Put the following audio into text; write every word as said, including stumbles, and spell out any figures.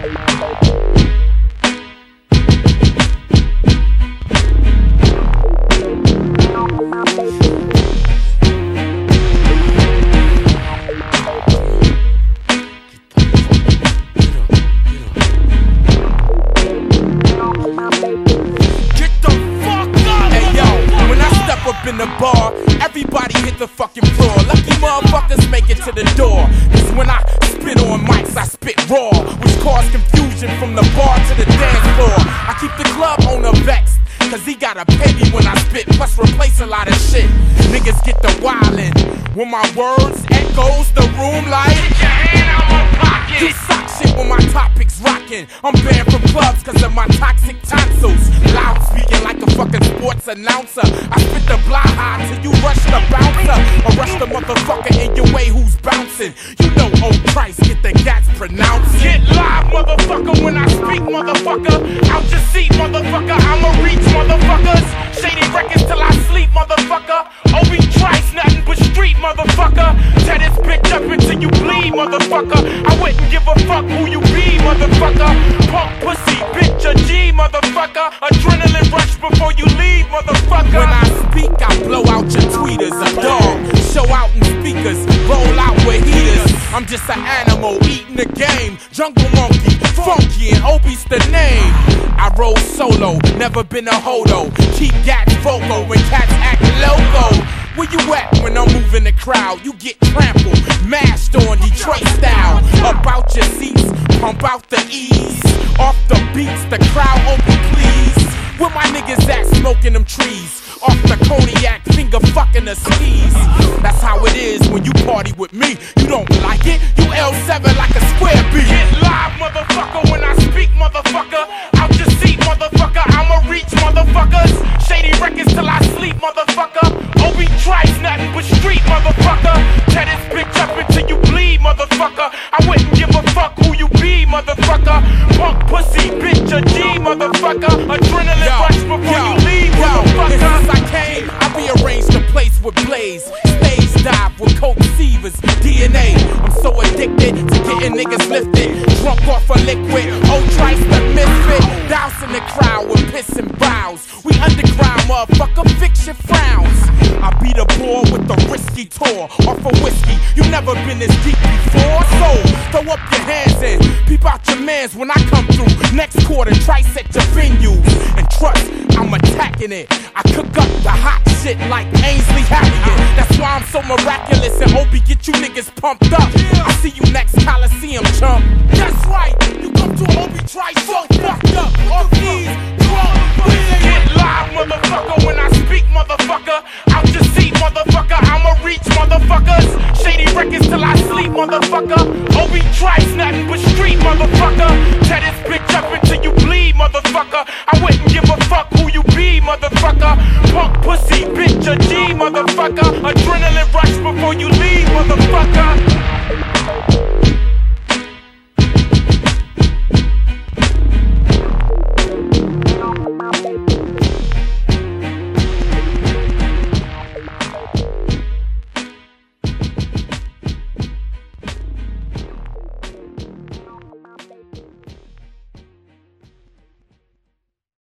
In the bar, everybody hit the fucking floor. Lucky motherfuckers make it to the door. Cause when I spit on mics, I spit raw, which cause confusion from the bar to the dance floor. I keep the club owner vexed, cause he gotta pay me when I spit, plus replace a lot of shit. Niggas get the wildin' when my words echoes the room like get your hand out my pocket. You suck shit when my topic's rockin'. I'm banned from clubs cause of my toxic tonsils. Loud speaking like a fucking sports announcer. I spit the blah high till you rush the bouncer, or rush the motherfucker in your way who's bouncing. You know old Christ get the gats pronounced. Get live, motherfucker, when I speak, motherfucker. Out your seat, motherfucker, I'ma reach, motherfuckers. Shady records till I sleep, motherfucker. O B Trice, nothing but street, motherfucker. Tear this bitch up until you bleed, motherfucker. I wouldn't give a fuck who you be, motherfucker. Punk pussy, bitch, a G, motherfucker. Adrenaline rush before you leave, motherfucker. When I speak, I blow out your tweeters. A dog, show out in speakers, roll out with heaters. I'm just an animal eating the game. Jungle monkey, funky, and Obi's the name. I roll solo, never been a hodo. Keep gats vocal when cats act loco. Where you at when I'm moving the crowd? You get trampled, mashed on Detroit style. Up out your seats, pump out the ease. Off the beats, the crowd open please. Where my niggas at smoking them trees? Off the cognac, finger fucking the skis. That's how it is when you party with me. You don't like it? You L seven like a square beat. Get live, motherfucker, when I speak, motherfucker. Out your seat, motherfucker, I'ma reach, motherfuckers. Shady records till I sleep, motherfucker. O B Trice, nothing but street, motherfucker. Tear this bitch up until you bleed, motherfucker. I wouldn't give a fuck who you be, motherfucker. Punk pussy, bitch, a G, motherfucker. Adrenaline yo, rush before yo, you leave, yo, motherfucker. Since I came, I rearranged the place with Blaze. Stage dive with coke sievers, D N A. I'm so addicted to getting niggas lifted. Drunk off a liquid, old Trice the misfit. Dousing the crowd with piss and bows. We underground, motherfucker, fix your frowns. I beat a ball with a risky tour off of whiskey. You never been this deep before, so throw up your hands and peep out your mans when I come through. Next quarter, Trice at your venues. And trust, I'm attacking it. I cook up the hot shit like Ainsley Harriet. That's why I'm so miraculous and Obi get you niggas pumped up. I see you next Coliseum, chump. That's right, you come to Obi Trice so fucked up. Off these drunk, get live, motherfucker, when I speak, motherfucker. Out your seat, motherfucker, I'ma reach, motherfuckers. Shady records till I sleep, motherfucker. O B Trice, nothing but street, motherfucker. Tear this bitch up until you bleed, motherfucker. I wouldn't give a fuck who you be, motherfucker. Punk pussy, bitch, a G, motherfucker. Adrenaline rush before you leave, motherfucker.